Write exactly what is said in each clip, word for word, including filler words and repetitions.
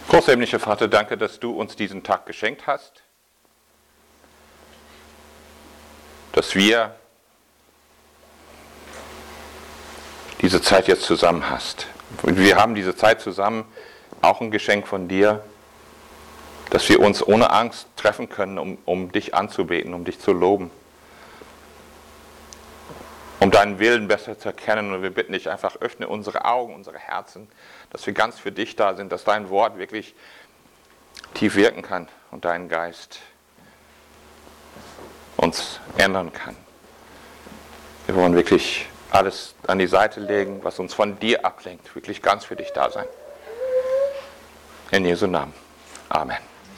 Großer himmlischer Vater, danke, dass du uns diesen Tag geschenkt hast, dass wir diese Zeit jetzt zusammen hast. Und wir haben diese Zeit zusammen, auch ein Geschenk von dir, dass wir uns ohne Angst treffen können, um, um dich anzubeten, um dich zu loben, um deinen Willen besser zu erkennen. Und wir bitten dich einfach, öffne unsere Augen, unsere Herzen, dass wir ganz für dich da sind, dass dein Wort wirklich tief wirken kann und dein Geist uns ändern kann. Wir wollen wirklich alles an die Seite legen, was uns von dir ablenkt, wirklich ganz für dich da sein. In Jesu Namen. Amen.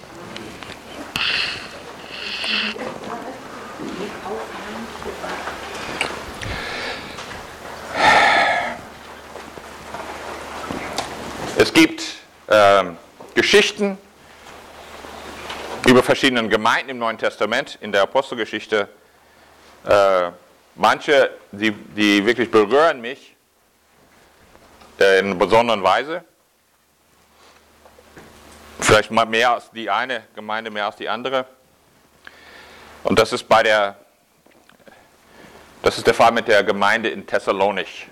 Es gibt äh, Geschichten über verschiedene Gemeinden im Neuen Testament, in der Apostelgeschichte. Äh, manche, die, die wirklich berühren mich äh, in einer besonderen Weise. Vielleicht mal mehr als die eine Gemeinde, mehr als die andere. Und das ist bei der, das ist der Fall mit der Gemeinde in Thessalonich.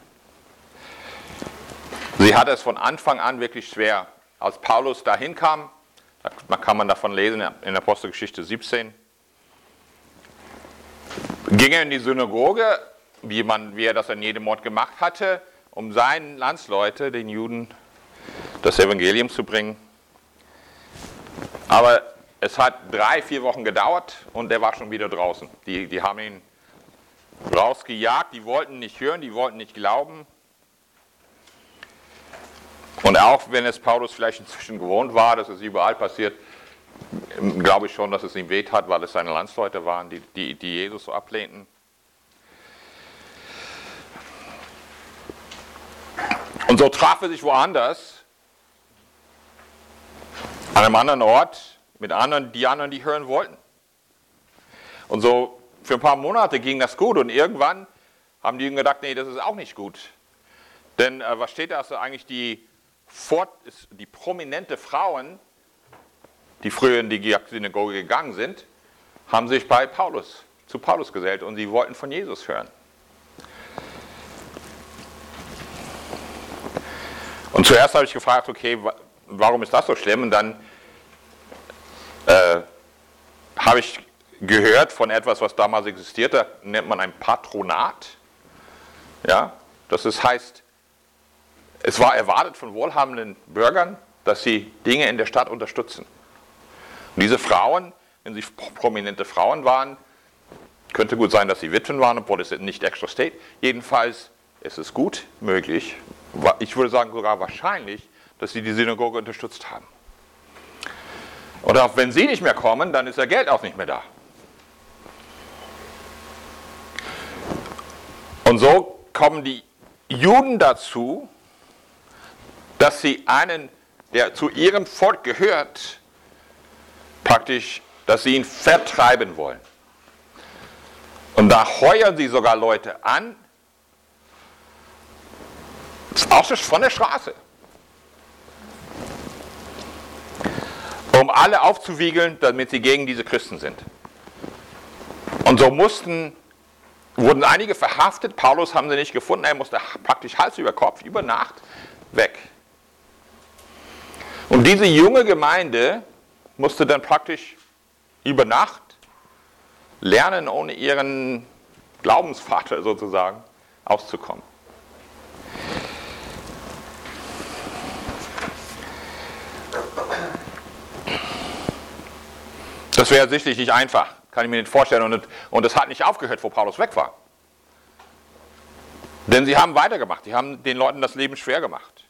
Sie hatte es von Anfang an wirklich schwer. Als Paulus dahin kam, da kann man davon lesen in Apostelgeschichte siebzehn, ging er in die Synagoge, wie, man, wie er das an jedem Ort gemacht hatte, um seinen Landsleute, den Juden, das Evangelium zu bringen. Aber es hat drei, vier Wochen gedauert und er war schon wieder draußen. Die, die haben ihn rausgejagt, die wollten nicht hören, die wollten nicht glauben. Und auch wenn es Paulus vielleicht inzwischen gewohnt war, dass es überall passiert, glaube ich schon, dass es ihm weht hat, weil es seine Landsleute waren, die, die, die Jesus so ablehnten. Und so traf er sich woanders, an einem anderen Ort, mit anderen, die anderen, die hören wollten. Und so für ein paar Monate ging das gut und irgendwann haben die gedacht, nee, das ist auch nicht gut. Denn äh, was steht da, dass eigentlich die Fort, die prominente Frauen, die früher in die Synagoge gegangen sind, haben sich bei Paulus, zu Paulus gesellt und sie wollten von Jesus hören. Und zuerst habe ich gefragt, okay, warum ist das so schlimm? Und dann äh, habe ich gehört von etwas, was damals existierte, nennt man ein Patronat. Ja, das ist, heißt, es war erwartet von wohlhabenden Bürgern, dass sie Dinge in der Stadt unterstützen. Und diese Frauen, wenn sie prominente Frauen waren, könnte gut sein, dass sie Witwen waren, obwohl es nicht extra steht. Jedenfalls ist es gut möglich, ich würde sagen sogar wahrscheinlich, dass sie die Synagoge unterstützt haben. Und auch wenn sie nicht mehr kommen, dann ist ihr Geld auch nicht mehr da. Und so kommen die Juden dazu, dass sie einen, der zu ihrem Volk gehört, praktisch, dass sie ihn vertreiben wollen. Und da heuern sie sogar Leute an, auch von der Straße, um alle aufzuwiegeln, damit sie gegen diese Christen sind. Und so mussten, wurden einige verhaftet, Paulus haben sie nicht gefunden, er musste praktisch Hals über Kopf über Nacht weg. Und diese junge Gemeinde musste dann praktisch über Nacht lernen, ohne ihren Glaubensvater sozusagen auszukommen. Das wäre sicherlich nicht einfach, kann ich mir nicht vorstellen. Und, und das hat nicht aufgehört, wo Paulus weg war. Denn sie haben weitergemacht, sie haben den Leuten das Leben schwer gemacht.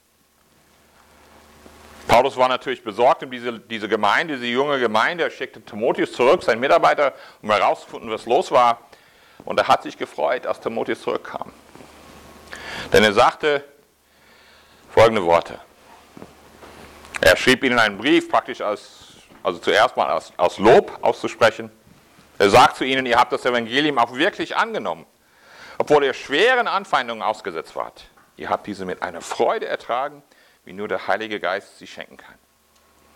Paulus war natürlich besorgt um diese, diese Gemeinde, diese junge Gemeinde. Er schickte Timotheus zurück, sein Mitarbeiter, um herauszufinden, was los war. Und er hat sich gefreut, als Timotheus zurückkam. Denn er sagte folgende Worte. Er schrieb ihnen einen Brief, praktisch als, also zuerst mal als, als Lob auszusprechen. Er sagt zu ihnen, ihr habt das Evangelium auch wirklich angenommen, obwohl ihr schweren Anfeindungen ausgesetzt wart. Ihr habt diese mit einer Freude ertragen, wie nur der Heilige Geist sie schenken kann.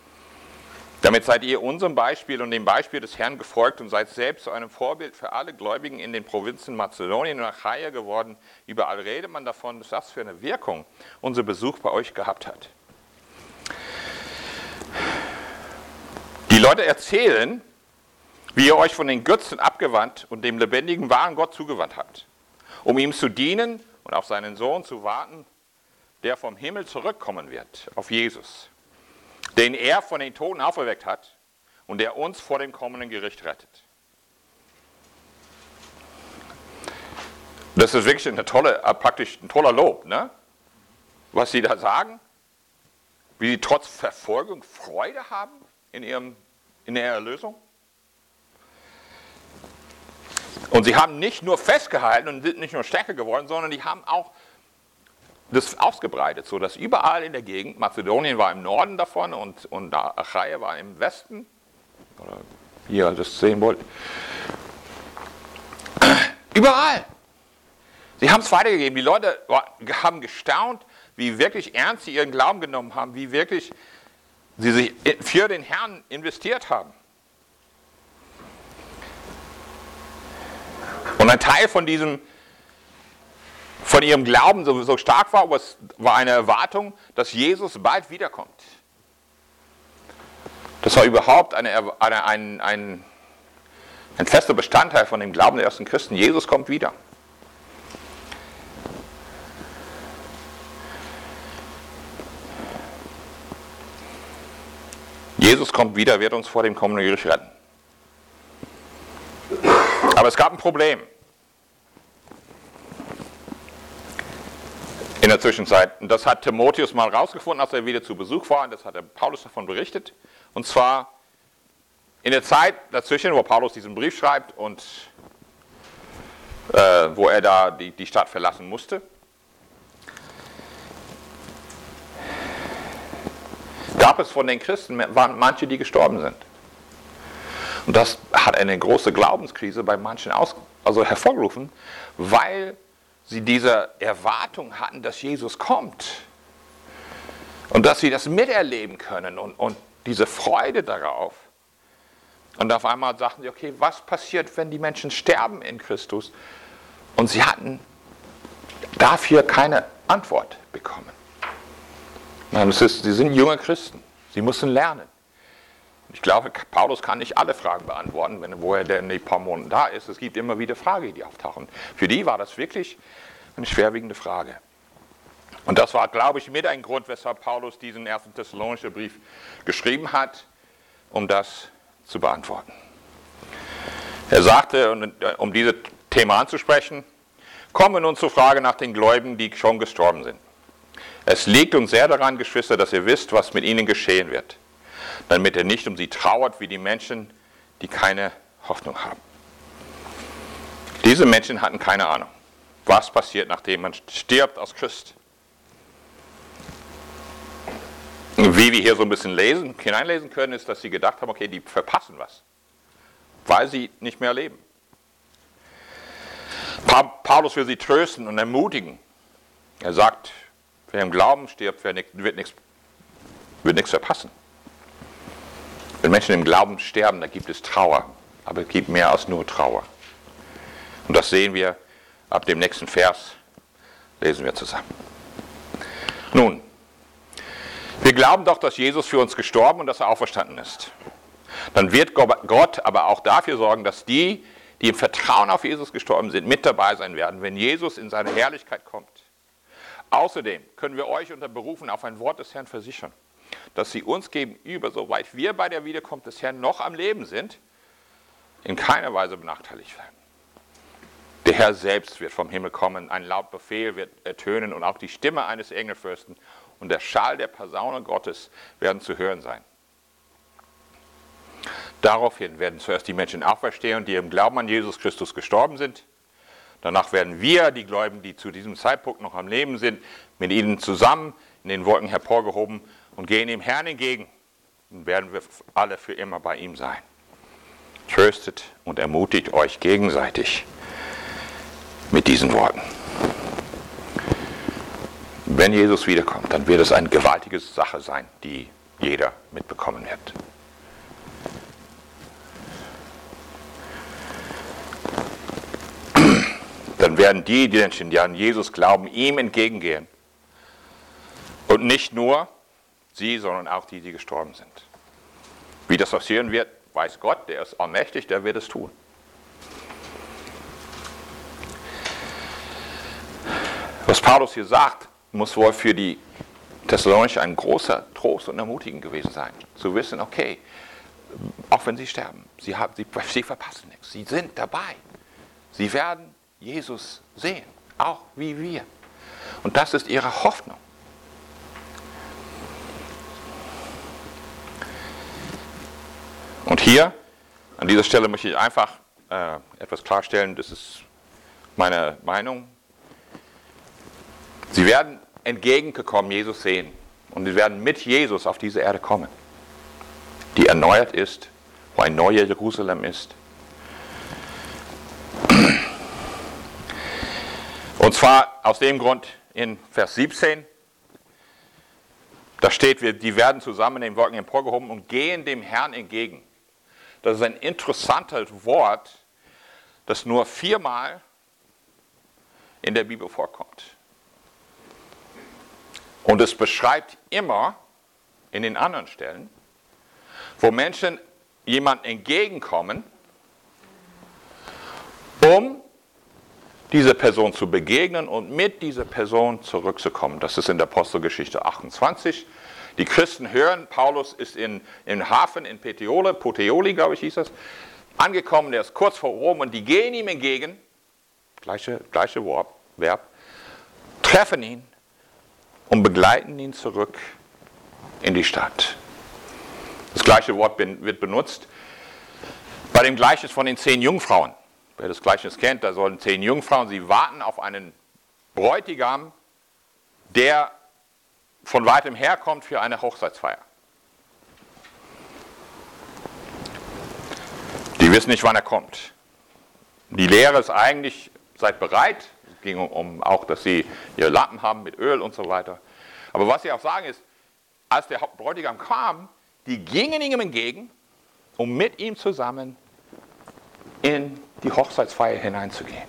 Damit seid ihr unserem Beispiel und dem Beispiel des Herrn gefolgt und seid selbst zu einem Vorbild für alle Gläubigen in den Provinzen Mazedonien und Achaia geworden. Überall redet man davon, dass das für eine Wirkung unser Besuch bei euch gehabt hat. Die Leute erzählen, wie ihr euch von den Götzen abgewandt und dem lebendigen, wahren Gott zugewandt habt, um ihm zu dienen und auf seinen Sohn zu warten, der vom Himmel zurückkommen wird, auf Jesus, den er von den Toten auferweckt hat und der uns vor dem kommenden Gericht rettet. Das ist wirklich eine tolle, praktisch ein toller Lob, ne? Was sie da sagen, wie sie trotz Verfolgung Freude haben in, ihrem, in der Erlösung. Und sie haben nicht nur festgehalten und sind nicht nur stärker geworden, sondern die haben auch das ausgebreitet, sodass überall in der Gegend, Mazedonien war im Norden davon und, und Achaia war im Westen, oder wie ihr das sehen wollt, überall. Sie haben es weitergegeben. Die Leute haben gestaunt, wie wirklich ernst sie ihren Glauben genommen haben, wie wirklich sie sich für den Herrn investiert haben. Und ein Teil von diesem, von ihrem Glauben so, so stark war, was war eine Erwartung, dass Jesus bald wiederkommt. Das war überhaupt eine, eine, ein, ein, ein fester Bestandteil von dem Glauben der ersten Christen. Jesus kommt wieder. Jesus kommt wieder, wird uns vor dem kommenden Gericht retten. Aber es gab ein Problem. In der Zwischenzeit. Und das hat Timotheus mal rausgefunden, als er wieder zu Besuch war. Und das hat der Paulus davon berichtet. Und zwar in der Zeit dazwischen, wo Paulus diesen Brief schreibt und äh, wo er da die, die Stadt verlassen musste. Gab es von den Christen, waren manche, die gestorben sind. Und das hat eine große Glaubenskrise bei manchen aus, also hervorgerufen, weil sie diese Erwartung hatten, dass Jesus kommt. Und dass sie das miterleben können und, und diese Freude darauf. Und auf einmal sagten sie, okay, was passiert, wenn die Menschen sterben in Christus? Und sie hatten dafür keine Antwort bekommen. Das ist, sie sind junge Christen. Sie müssen lernen. Ich glaube, Paulus kann nicht alle Fragen beantworten, wenn, wo er denn ein paar Monate da ist. Es gibt immer wieder Fragen, die auftauchen. Für die war das wirklich eine schwerwiegende Frage. Und das war, glaube ich, mit ein Grund, weshalb Paulus diesen ersten Thessalonischen Brief geschrieben hat, um das zu beantworten. Er sagte, um dieses Thema anzusprechen, kommen wir nun zur Frage nach den Gläubigen, die schon gestorben sind. Es liegt uns sehr daran, Geschwister, dass ihr wisst, was mit ihnen geschehen wird, damit ihr nicht um sie trauert wie die Menschen, die keine Hoffnung haben. Diese Menschen hatten keine Ahnung, was passiert, nachdem man stirbt als Christ. Wie wir hier so ein bisschen lesen, hineinlesen können, ist, dass sie gedacht haben, okay, die verpassen was, weil sie nicht mehr leben. Paulus will sie trösten und ermutigen. Er sagt, wer im Glauben stirbt, wird nichts, wird nichts verpassen. Wenn Menschen im Glauben sterben, dann gibt es Trauer, aber es gibt mehr als nur Trauer. Und das sehen wir ab dem nächsten Vers, lesen wir zusammen. Nun, wir glauben doch, dass Jesus für uns gestorben und dass er auferstanden ist. Dann wird Gott aber auch dafür sorgen, dass die, die im Vertrauen auf Jesus gestorben sind, mit dabei sein werden, wenn Jesus in seine Herrlichkeit kommt. Außerdem können wir euch unter Berufen auf ein Wort des Herrn versichern, dass sie uns gegenüber, soweit wir bei der Wiederkunft des Herrn noch am Leben sind, in keiner Weise benachteiligt werden. Der Herr selbst wird vom Himmel kommen, ein laut Befehl wird ertönen und auch die Stimme eines Engelfürsten und der Schall der Posaune Gottes werden zu hören sein. Daraufhin werden zuerst die Menschen auferstehen, die im Glauben an Jesus Christus gestorben sind. Danach werden wir, die Gläubigen, die zu diesem Zeitpunkt noch am Leben sind, mit ihnen zusammen in den Wolken hervorgehoben und gehen dem Herrn entgegen. Dann werden wir alle für immer bei ihm sein. Tröstet und ermutigt euch gegenseitig mit diesen Worten. Wenn Jesus wiederkommt, dann wird es eine gewaltige Sache sein, die jeder mitbekommen wird. dann werden die Menschen, die an Jesus glauben, ihm entgegengehen. Und nicht nur sie, sondern auch die, die gestorben sind. Wie das passieren wird, weiß Gott, der ist allmächtig, der wird es tun. Was Paulus hier sagt, muss wohl für die Thessalonicher ein großer Trost und Ermutigen gewesen sein. Zu wissen, okay, auch wenn sie sterben, sie, haben, sie, sie verpassen nichts, sie sind dabei. Sie werden Jesus sehen, auch wie wir. Und das ist ihre Hoffnung. Und hier, an dieser Stelle möchte ich einfach äh, etwas klarstellen, das ist meine Meinung. Sie werden entgegengekommen Jesus sehen und sie werden mit Jesus auf diese Erde kommen, die erneuert ist, wo ein neuer Jerusalem ist. Und zwar aus dem Grund in Vers siebzehn, da steht, die werden zusammen in den Wolken emporgehoben und gehen dem Herrn entgegen. Das ist ein interessantes Wort, das nur viermal in der Bibel vorkommt. Und es beschreibt immer in den anderen Stellen, wo Menschen jemandem entgegenkommen, um dieser Person zu begegnen und mit dieser Person zurückzukommen. Das ist in der Apostelgeschichte achtundzwanzig. Die Christen hören, Paulus ist in, im Hafen in Puteoli, Puteoli, glaube ich, hieß das, angekommen, der ist kurz vor Rom und die gehen ihm entgegen, gleiche, gleiche Verb, treffen ihn und begleiten ihn zurück in die Stadt. Das gleiche Wort wird benutzt bei dem Gleichnis von den zehn Jungfrauen. Wer das Gleichnis kennt, da sollen zehn Jungfrauen, sie warten auf einen Bräutigam, der von weitem herkommt für eine Hochzeitsfeier. Die wissen nicht, wann er kommt. Die Lehre ist eigentlich, seid bereit. Es ging um, um auch, dass sie ihre Lampen haben mit Öl und so weiter. Aber was sie auch sagen ist, als der Bräutigam kam, die gingen ihm entgegen, um mit ihm zusammen in die Hochzeitsfeier hineinzugehen.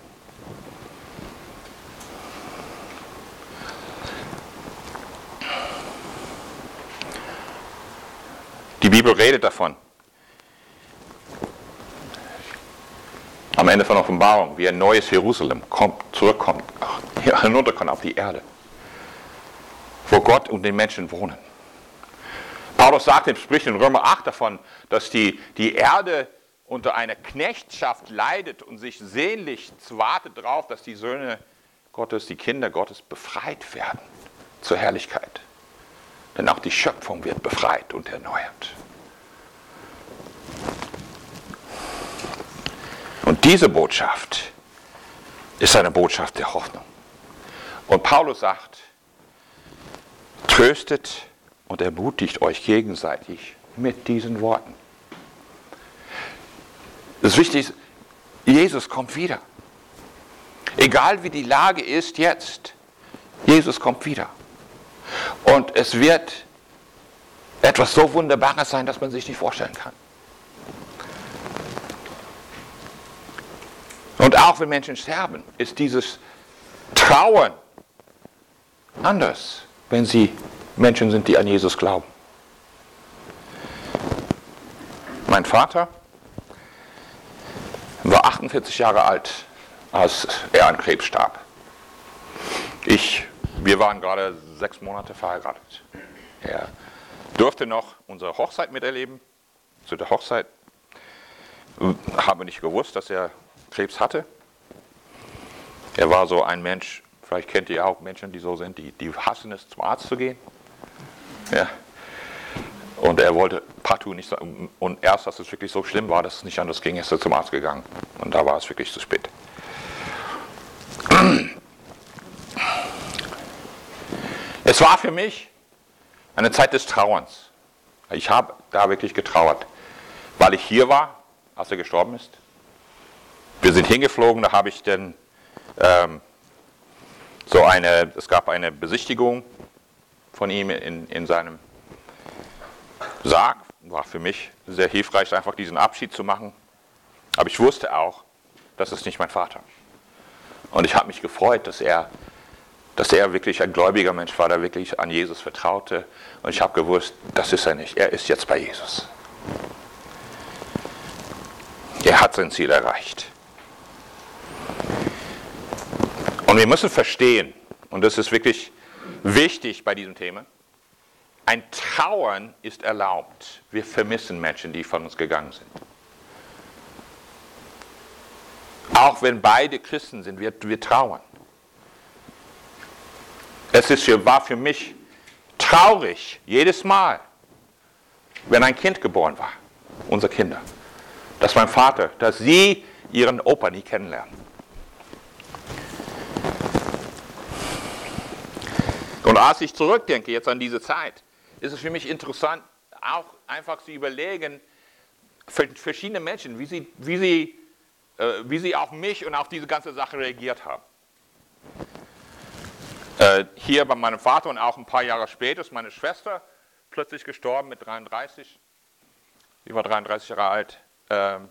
Die Bibel redet davon. Am Ende von Offenbarung, wie ein neues Jerusalem kommt, zurückkommt, hinunterkommt auf die Erde, wo Gott und die Menschen wohnen. Paulus sagt im Sprich in Römer acht davon, dass die, die Erde unter einer Knechtschaft leidet und sich sehnlichst wartet darauf, dass die Söhne Gottes, die Kinder Gottes befreit werden zur Herrlichkeit. Denn auch die Schöpfung wird befreit und erneuert. Und diese Botschaft ist eine Botschaft der Hoffnung. Und Paulus sagt, tröstet und ermutigt euch gegenseitig mit diesen Worten. Das Wichtige ist, Jesus kommt wieder. Egal wie die Lage ist jetzt, Jesus kommt wieder. Und es wird etwas so Wunderbares sein, dass man sich nicht vorstellen kann. Und auch wenn Menschen sterben, ist dieses Trauern anders, wenn sie Menschen sind, die an Jesus glauben. Mein Vater war achtundvierzig Jahre alt, als er an Krebs starb. Ich, wir waren gerade sechs Monate verheiratet. Er durfte noch unsere Hochzeit miterleben. Zu der Hochzeit habe nicht gewusst, dass er Krebs hatte. Er war so ein Mensch, vielleicht kennt ihr auch Menschen, die so sind, die, die hassen es, zum Arzt zu gehen. Ja. Und er wollte partout nicht, und erst, als es wirklich so schlimm war, dass es nicht anders ging, ist er zum Arzt gegangen. Und da war es wirklich zu spät. Es war für mich eine Zeit des Trauerns. Ich habe da wirklich getrauert, weil ich hier war, als er gestorben ist. Wir sind hingeflogen, da habe ich dann ähm, so eine, es gab eine Besichtigung von ihm in, in seinem Sarg. War für mich sehr hilfreich, einfach diesen Abschied zu machen. Aber ich wusste auch, das ist nicht mein Vater. Und ich habe mich gefreut, dass er, dass er wirklich ein gläubiger Mensch war, der wirklich an Jesus vertraute. Und ich habe gewusst, das ist er nicht. Er ist jetzt bei Jesus. Er hat sein Ziel erreicht. Und wir müssen verstehen, und das ist wirklich wichtig bei diesem Thema, ein Trauern ist erlaubt. Wir vermissen Menschen, die von uns gegangen sind. Auch wenn beide Christen sind, wir, wir trauern. Es ist für, war für mich traurig, jedes Mal, wenn ein Kind geboren war, unsere Kinder, dass mein Vater, dass sie ihren Opa nie kennenlernen. Und als ich zurückdenke jetzt an diese Zeit, ist es für mich interessant, auch einfach zu überlegen, für verschiedene Menschen, wie sie, wie sie, äh, wie sie auf mich und auf diese ganze Sache reagiert haben. Äh, hier bei meinem Vater und auch ein paar Jahre später ist meine Schwester plötzlich gestorben mit dreiunddreißig. Sie war dreiunddreißig Jahre alt. Ähm,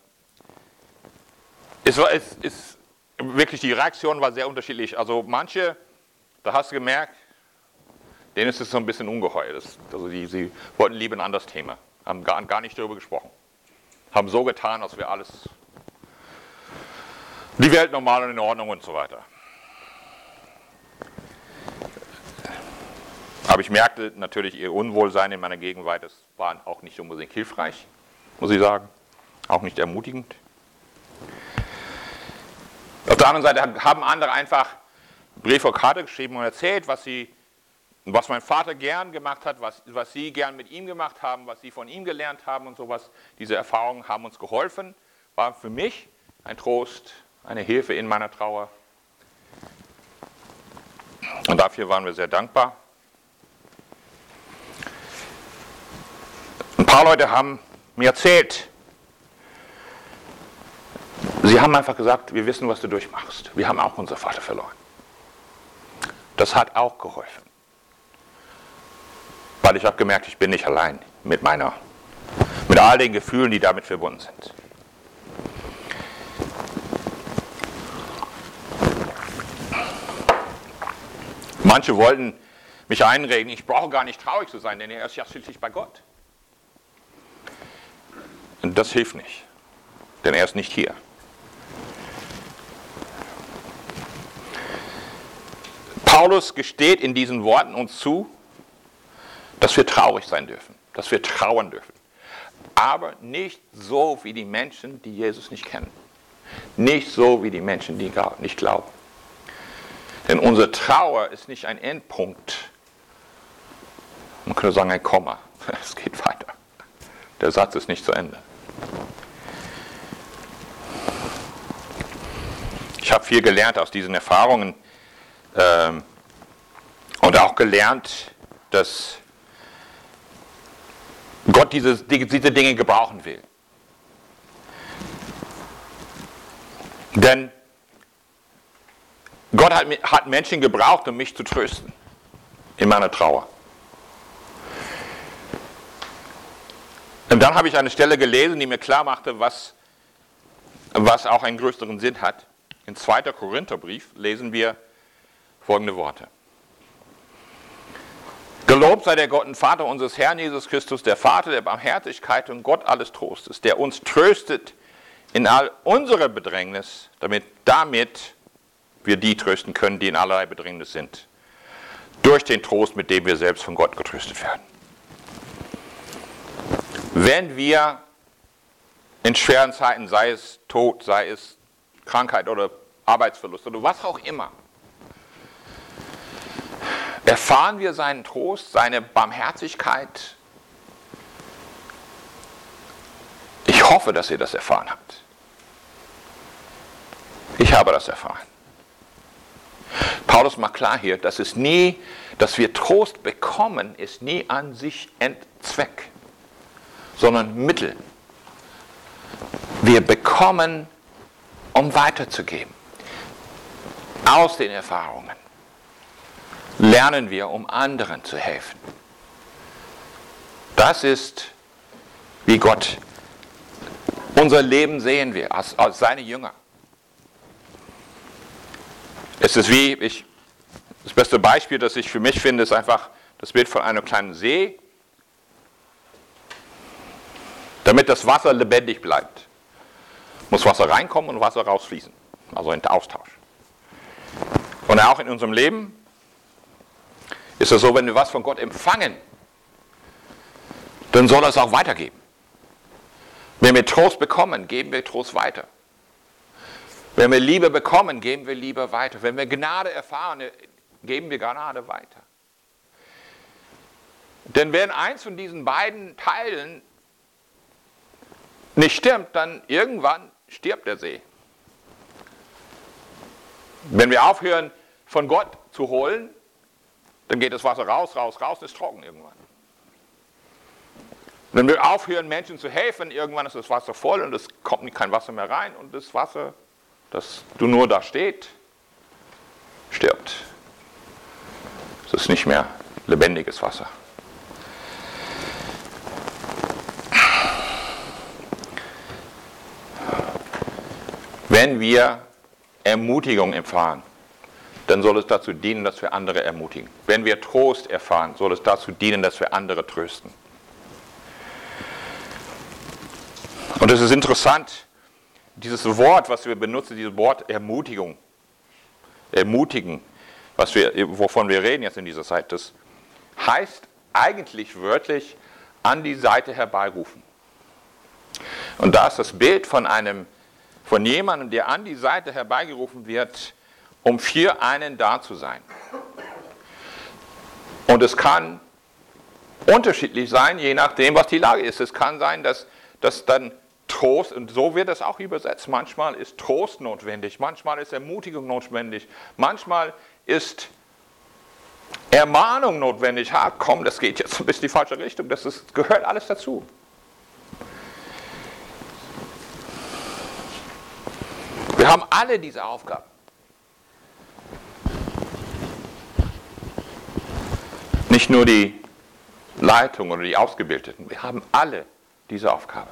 es war, es ist wirklich, die Reaktion war sehr unterschiedlich. Also manche, da hast du gemerkt, denen ist es so ein bisschen ungeheuer. Das, also die, sie wollten lieber ein anderes Thema, haben gar, gar nicht darüber gesprochen. Haben so getan, als wäre alles, die Welt normal und in Ordnung und so weiter. Aber ich merkte natürlich ihr Unwohlsein in meiner Gegenwart, das war auch nicht unbedingt hilfreich, muss ich sagen. Auch nicht ermutigend. Auf der anderen Seite haben andere einfach Brief und Karte geschrieben und erzählt, was sie was mein Vater gern gemacht hat, was, was sie gern mit ihm gemacht haben, was sie von ihm gelernt haben und sowas. Diese Erfahrungen haben uns geholfen, war für mich ein Trost, eine Hilfe in meiner Trauer. Und dafür waren wir sehr dankbar. Ein paar Leute haben mir erzählt, sie haben einfach gesagt, wir wissen, was du durchmachst. Wir haben auch unseren Vater verloren. Das hat auch geholfen. Weil ich habe gemerkt, ich bin nicht allein mit meiner, mit all den Gefühlen, die damit verbunden sind. Manche wollten mich einreden, ich brauche gar nicht traurig zu sein, denn er ist ja schließlich bei Gott. Und das hilft nicht, denn er ist nicht hier. Paulus gesteht in diesen Worten uns zu, dass wir traurig sein dürfen, dass wir trauern dürfen. Aber nicht so wie die Menschen, die Jesus nicht kennen. Nicht so wie die Menschen, die nicht glauben. Denn unsere Trauer ist nicht ein Endpunkt. Man könnte sagen ein Komma. Es geht weiter. Der Satz ist nicht zu Ende. Ich habe viel gelernt aus diesen Erfahrungen ähm, und auch gelernt, dass Gott diese, diese Dinge gebrauchen will. Denn Gott hat, hat Menschen gebraucht, um mich zu trösten in meiner Trauer. Und dann habe ich eine Stelle gelesen, die mir klar machte, was, was auch einen größeren Sinn hat. Im zweiten Korintherbrief lesen wir folgende Worte. Gelobt sei der Gott und Vater unseres Herrn Jesus Christus, der Vater der Barmherzigkeit und Gott alles Trostes, der uns tröstet in all unserer Bedrängnis, damit, damit wir die trösten können, die in allerlei Bedrängnis sind, durch den Trost, mit dem wir selbst von Gott getröstet werden. Wenn wir in schweren Zeiten, sei es Tod, sei es Krankheit oder Arbeitsverlust oder was auch immer, erfahren wir seinen Trost, seine Barmherzigkeit. Ich hoffe, dass ihr das erfahren habt. Ich habe das erfahren. Paulus macht klar hier, dass es nie, dass wir Trost bekommen, ist nie an sich Endzweck, sondern Mittel. Wir bekommen, um weiterzugeben. Aus den Erfahrungen lernen wir, um anderen zu helfen. Das ist, wie Gott unser Leben sehen will, als, als seine Jünger. Es ist wie, ich, das beste Beispiel, das ich für mich finde, ist einfach das Bild von einem kleinen See. Damit das Wasser lebendig bleibt, muss Wasser reinkommen und Wasser rausfließen. Also ein Austausch. Und auch in unserem Leben ist es so, wenn wir was von Gott empfangen, dann soll er es auch weitergeben. Wenn wir Trost bekommen, geben wir Trost weiter. Wenn wir Liebe bekommen, geben wir Liebe weiter. Wenn wir Gnade erfahren, geben wir Gnade weiter. Denn wenn eins von diesen beiden Teilen nicht stimmt, dann irgendwann stirbt der See. Wenn wir aufhören, von Gott zu holen, dann geht das Wasser raus, raus, raus, ist trocken irgendwann. Wenn wir aufhören, Menschen zu helfen, irgendwann ist das Wasser voll und es kommt kein Wasser mehr rein und das Wasser, das nur da steht, stirbt. Es ist nicht mehr lebendiges Wasser. Wenn wir Ermutigung erfahren, dann soll es dazu dienen, dass wir andere ermutigen. Wenn wir Trost erfahren, soll es dazu dienen, dass wir andere trösten. Und es ist interessant, dieses Wort, was wir benutzen, dieses Wort Ermutigung, ermutigen, was wir, wovon wir reden jetzt in dieser Zeit, das heißt eigentlich wörtlich an die Seite herbeirufen. Und da ist das Bild von einem von jemandem, der an die Seite herbeigerufen wird, um für einen da zu sein. Und es kann unterschiedlich sein, je nachdem, was die Lage ist. Es kann sein, dass, dass dann Trost, und so wird es auch übersetzt, manchmal ist Trost notwendig, manchmal ist Ermutigung notwendig, manchmal ist Ermahnung notwendig. Ha, komm, das geht jetzt ein bisschen in die falsche Richtung, das ist, gehört alles dazu. Wir haben alle diese Aufgaben. Nicht nur die Leitung oder die Ausgebildeten, wir haben alle diese Aufgabe.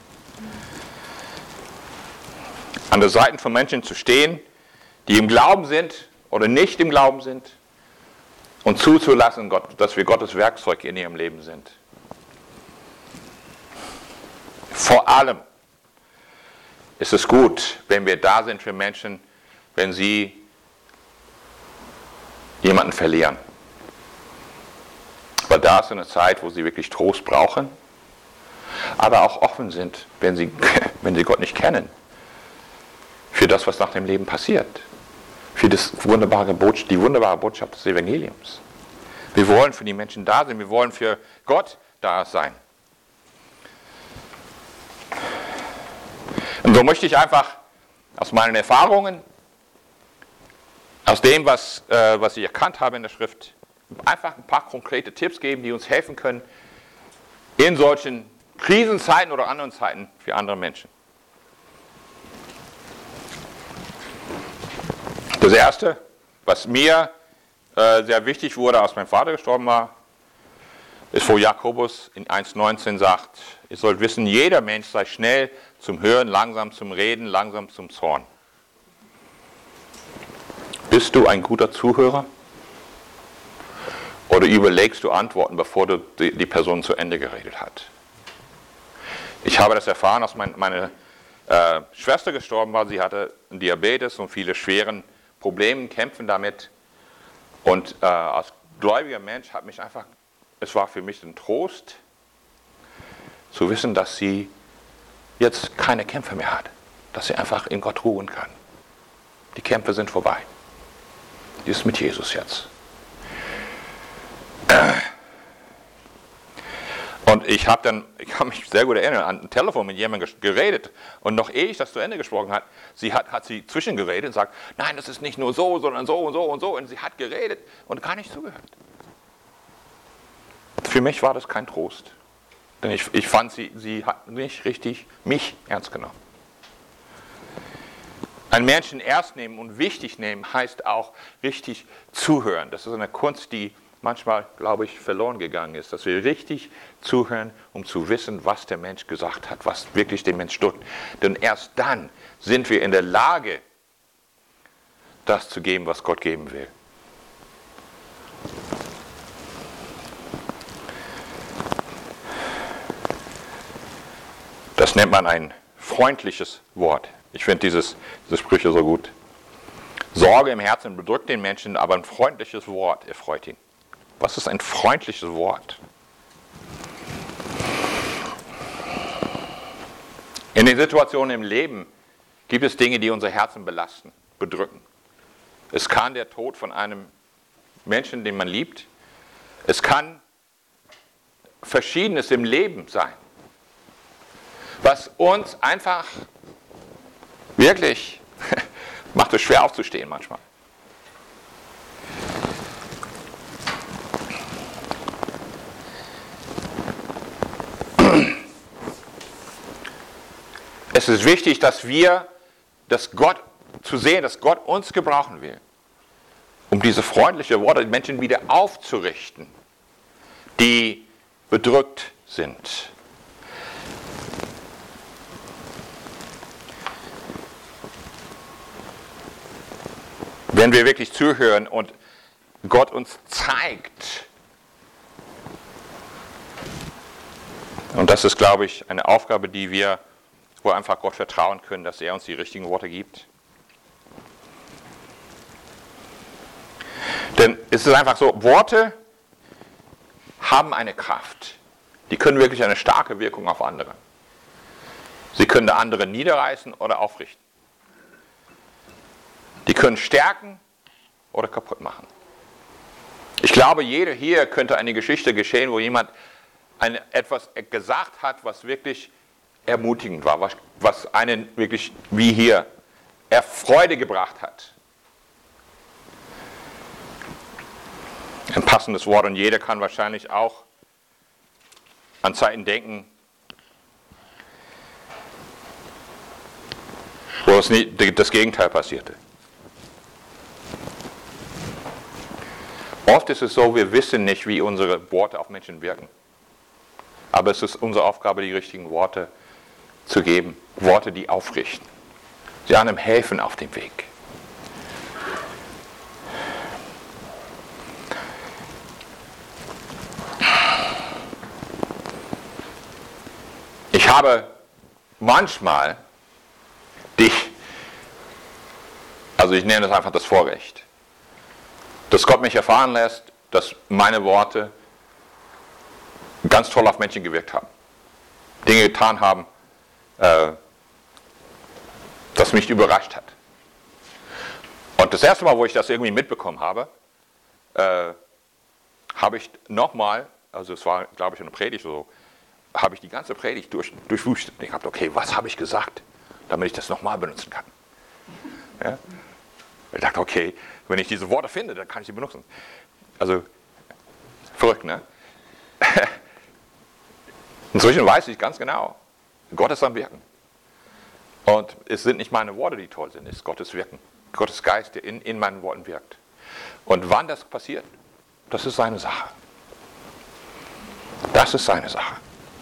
An der Seite von Menschen zu stehen, die im Glauben sind oder nicht im Glauben sind und zuzulassen, dass wir Gottes Werkzeug in ihrem Leben sind. Vor allem ist es gut, wenn wir da sind für Menschen, wenn sie jemanden verlieren. Weil da ist eine Zeit, wo sie wirklich Trost brauchen, aber auch offen sind, wenn sie, wenn sie Gott nicht kennen, für das, was nach dem Leben passiert, für das wunderbare Botschaft, die wunderbare Botschaft des Evangeliums. Wir wollen für die Menschen da sein, wir wollen für Gott da sein. Und so möchte ich einfach aus meinen Erfahrungen, aus dem, was, äh, was ich erkannt habe in der Schrift, einfach ein paar konkrete Tipps geben, die uns helfen können, in solchen Krisenzeiten oder anderen Zeiten für andere Menschen. Das Erste, was mir äh, sehr wichtig wurde, als mein Vater gestorben war, ist, wo Jakobus in eins neunzehn sagt, ihr sollt wissen, jeder Mensch sei schnell zum Hören, langsam zum Reden, langsam zum Zorn. Bist du ein guter Zuhörer? Oder überlegst du Antworten, bevor du die, die Person zu Ende geredet hat? Ich habe das erfahren, als mein, meine äh, Schwester gestorben war. Sie hatte Diabetes und viele schweren Probleme, kämpfen damit. Und äh, als gläubiger Mensch hat mich einfach, es war für mich ein Trost, zu wissen, dass sie jetzt keine Kämpfe mehr hat. Dass sie einfach in Gott ruhen kann. Die Kämpfe sind vorbei. Die ist mit Jesus jetzt. Und ich habe dann, ich kann mich sehr gut erinnern, an ein Telefon mit jemandem geredet und noch ehe ich das zu Ende gesprochen hat, sie hat, hat sie zwischengeredet und sagt, nein, das ist nicht nur so, sondern so und so und so und sie hat geredet und gar nicht zugehört. Für mich war das kein Trost, denn ich, ich fand, sie, sie hat nicht richtig mich ernst genommen. Ein Menschen ernst nehmen und wichtig nehmen heißt auch richtig zuhören. Das ist eine Kunst, die manchmal, glaube ich, verloren gegangen ist, dass wir richtig zuhören, um zu wissen, was der Mensch gesagt hat, was wirklich den Mensch drückt. Denn erst dann sind wir in der Lage, das zu geben, was Gott geben will. Das nennt man ein freundliches Wort. Ich finde dieses, diese Sprüche so gut. Sorge im Herzen bedrückt den Menschen, aber ein freundliches Wort erfreut ihn. Was ist ein freundliches Wort? In den Situationen im Leben gibt es Dinge, die unser Herzen belasten, bedrücken. Es kann der Tod von einem Menschen, den man liebt. Es kann Verschiedenes im Leben sein, was uns einfach wirklich macht es schwer aufzustehen manchmal. Es ist wichtig, dass wir, dass Gott zu sehen, dass Gott uns gebrauchen will, um diese freundlichen Worte den Menschen wieder aufzurichten, die bedrückt sind. Wenn wir wirklich zuhören und Gott uns zeigt, und das ist, glaube ich, eine Aufgabe, die wir, wo wir einfach Gott vertrauen können, dass er uns die richtigen Worte gibt. Denn es ist einfach so, Worte haben eine Kraft. Die können wirklich eine starke Wirkung auf andere. Sie können andere niederreißen oder aufrichten. Die können stärken oder kaputt machen. Ich glaube, jeder hier könnte eine Geschichte geschehen, wo jemand eine, etwas gesagt hat, was wirklich ermutigend war, was, was einen wirklich, wie hier, er Freude gebracht hat. Ein passendes Wort, und jeder kann wahrscheinlich auch an Zeiten denken, wo es nie, das Gegenteil passierte. Oft ist es so, wir wissen nicht, wie unsere Worte auf Menschen wirken. Aber es ist unsere Aufgabe, die richtigen Worte zu geben. Worte, die aufrichten. Sie einem helfen auf dem Weg. Ich habe manchmal die, also ich nenne das einfach das Vorrecht, dass Gott mich erfahren lässt, dass meine Worte ganz toll auf Menschen gewirkt haben. Dinge getan haben, äh, das mich überrascht hat. Und das erste Mal, wo ich das irgendwie mitbekommen habe, äh, habe ich nochmal, also es war, glaube ich, eine Predigt so, habe ich die ganze Predigt durch, durchwüstet. Ich habe, okay, was habe ich gesagt, damit ich das nochmal benutzen kann. Ja? Ich dachte, okay, wenn ich diese Worte finde, dann kann ich sie benutzen. Also, verrückt, ne? Inzwischen weiß ich ganz genau, Gott ist am Wirken. Und es sind nicht meine Worte, die toll sind, es ist Gottes Wirken. Gottes Geist, der in, in meinen Worten wirkt. Und wann das passiert, das ist seine Sache. Das ist seine Sache.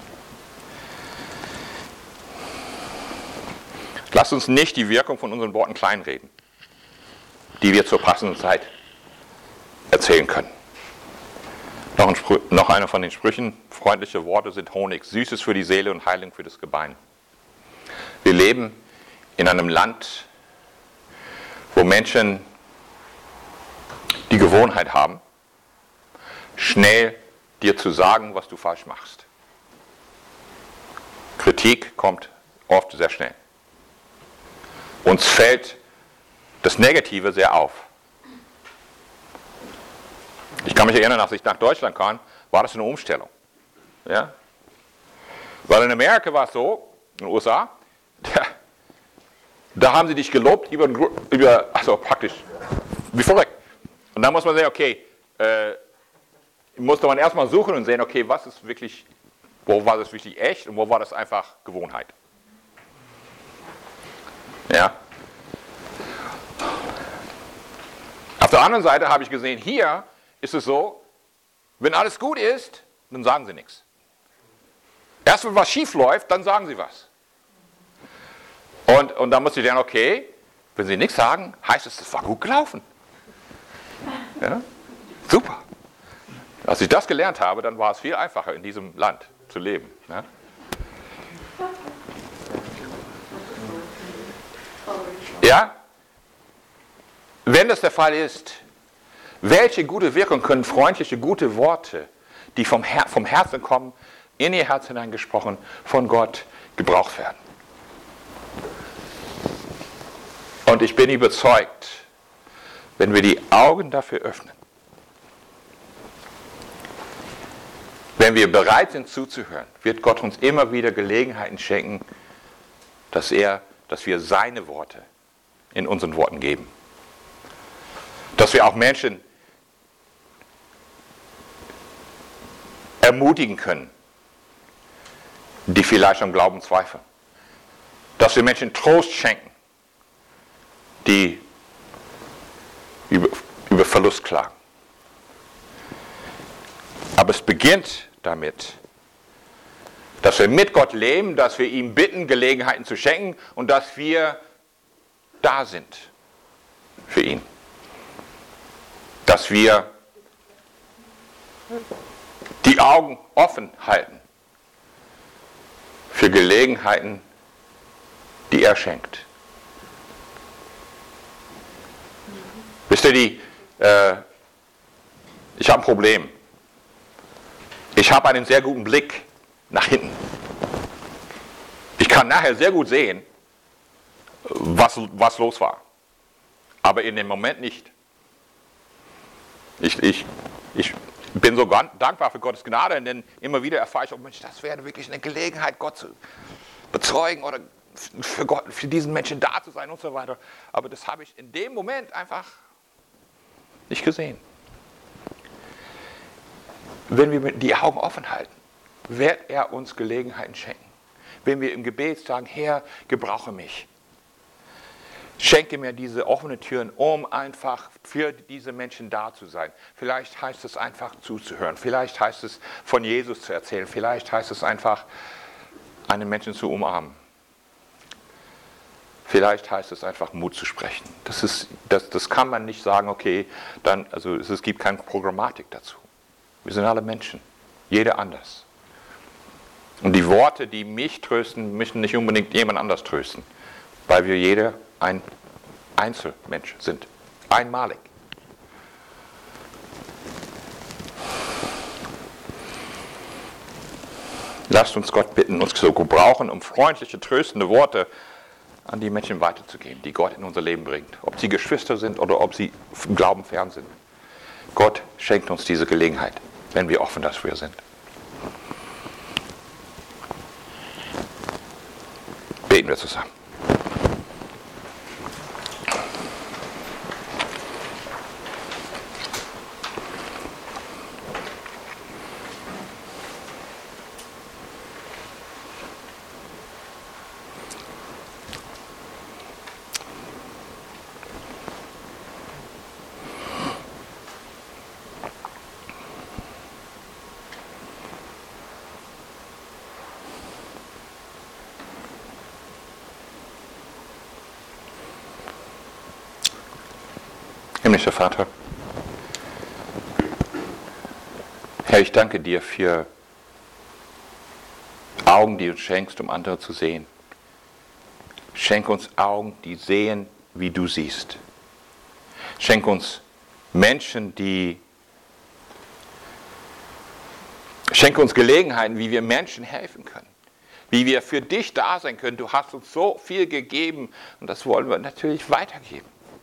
Lasst uns nicht die Wirkung von unseren Worten kleinreden, die wir zur passenden Zeit erzählen können. Noch, ein Spr- noch einer von den Sprüchen: Freundliche Worte sind Honig, Süßes für die Seele und Heilung für das Gebein. Wir leben in einem Land, wo Menschen die Gewohnheit haben, schnell dir zu sagen, was du falsch machst. Kritik kommt oft sehr schnell. Uns fällt das Negative sehr auf. Ich kann mich erinnern, als ich nach Deutschland kam, war das eine Umstellung. Ja? Weil in Amerika war es so, in den U S A, da, da haben sie dich gelobt über, über, also praktisch, wie verrückt. Und dann muss man sagen, okay, äh, musste man erstmal suchen und sehen, okay, was ist wirklich, wo war das wirklich echt und wo war das einfach Gewohnheit. Ja. Auf der anderen Seite habe ich gesehen, hier ist es so, wenn alles gut ist, dann sagen sie nichts. Erst wenn was schief läuft, dann sagen sie was. Und, und dann muss ich sagen, okay, Wenn sie nichts sagen, heißt es, es war gut gelaufen. Ja? Super. Als ich das gelernt habe, dann war es viel einfacher, in diesem Land zu leben. Ja? Ja? Wenn das der Fall ist, welche gute Wirkung können freundliche, gute Worte, die vom, Her vom Herzen kommen, in ihr Herz hineingesprochen, von Gott gebraucht werden? Und ich bin überzeugt, wenn wir die Augen dafür öffnen, wenn wir bereit sind zuzuhören, wird Gott uns immer wieder Gelegenheiten schenken, dass, er, dass wir seine Worte in unseren Worten geben. Dass wir auch Menschen ermutigen können, die vielleicht am Glauben zweifeln. Dass wir Menschen Trost schenken, die über, über Verlust klagen. Aber es beginnt damit, dass wir mit Gott leben, dass wir ihm bitten, Gelegenheiten zu schenken und dass wir da sind für ihn. Dass wir die Augen offen halten für Gelegenheiten, die er schenkt. Wisst ihr, die, äh, ich habe ein Problem. Ich habe einen sehr guten Blick nach hinten. Ich kann nachher sehr gut sehen, was, was los war. Aber in dem Moment nicht. Ich, ich, ich bin so dankbar für Gottes Gnade, denn immer wieder erfahre ich, oh Mensch, das wäre wirklich eine Gelegenheit, Gott zu bezeugen oder für, Gott, für diesen Menschen da zu sein und so weiter. Aber das habe ich in dem Moment einfach nicht gesehen. Wenn wir die Augen offen halten, wird er uns Gelegenheiten schenken. Wenn wir im Gebet sagen, Herr, gebrauche mich. Schenke mir diese offenen Türen, um einfach für diese Menschen da zu sein. Vielleicht heißt es einfach zuzuhören. Vielleicht heißt es von Jesus zu erzählen. Vielleicht heißt es einfach, einen Menschen zu umarmen. Vielleicht heißt es einfach, Mut zu sprechen. Das, ist, das, das kann man nicht sagen, okay, dann, also es, es gibt keine Programmatik dazu. Wir sind alle Menschen, jeder anders. Und die Worte, die mich trösten, müssen nicht unbedingt jemand anders trösten, weil wir jeder ein Einzelmensch sind, einmalig. Lasst uns Gott bitten, uns zu gebrauchen, um freundliche, tröstende Worte an die Menschen weiterzugeben, die Gott in unser Leben bringt. Ob sie Geschwister sind oder ob sie im Glauben fern sind. Gott schenkt uns diese Gelegenheit, wenn wir offen dafür sind. Beten wir zusammen. Himmlischer Vater, Herr, ich danke dir für Augen, die du schenkst, um andere zu sehen. Schenk uns Augen, die sehen, wie du siehst. Schenk uns Menschen, die... Schenke uns Gelegenheiten, wie wir Menschen helfen können. Wie wir für dich da sein können. Du hast uns so viel gegeben und das wollen wir natürlich weitergeben.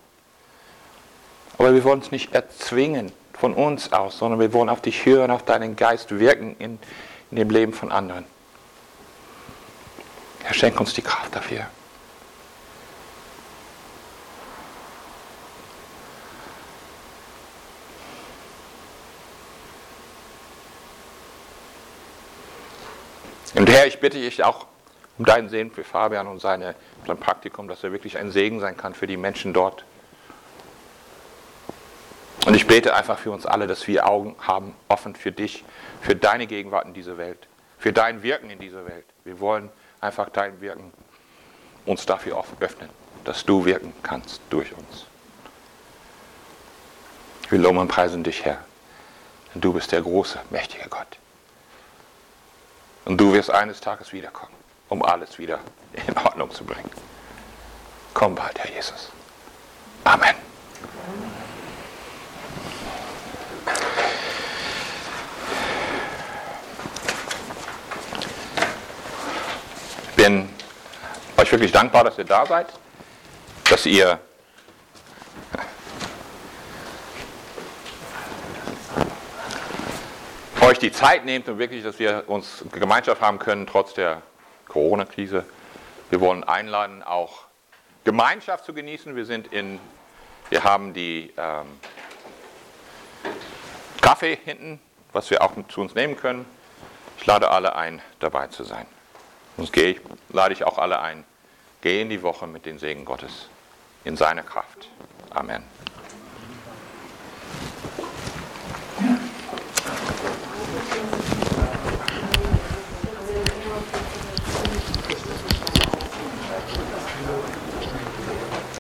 Aber wir wollen es nicht erzwingen von uns aus, sondern wir wollen auf dich hören, auf deinen Geist wirken in, in dem Leben von anderen. Herr, schenk uns die Kraft dafür. Und Herr, ich bitte dich auch um deinen Segen für Fabian und seine, sein Praktikum, dass er wirklich ein Segen sein kann für die Menschen dort. Und ich bete einfach für uns alle, dass wir Augen haben, offen für dich, für deine Gegenwart in dieser Welt, für dein Wirken in dieser Welt. Wir wollen einfach dein Wirken uns dafür öffnen. dass du wirken kannst durch uns. Wir loben und preisen dich, Herr. Denn du bist der große, mächtige Gott. Und du wirst eines Tages wiederkommen, um alles wieder in Ordnung zu bringen. Komm bald, Herr Jesus. Amen. Ich bin euch wirklich dankbar, dass ihr da seid, dass ihr euch die Zeit nehmt und wirklich, dass wir uns Gemeinschaft haben können, trotz der Corona-Krise. Wir wollen einladen, auch Gemeinschaft zu genießen. Wir sind in, wir haben die ähm, Kaffee hinten, was wir auch zu uns nehmen können. Ich lade alle ein, dabei zu sein. Sonst gehe ich, lade ich auch alle ein, geh in die Woche mit dem Segen Gottes in seiner Kraft. Amen.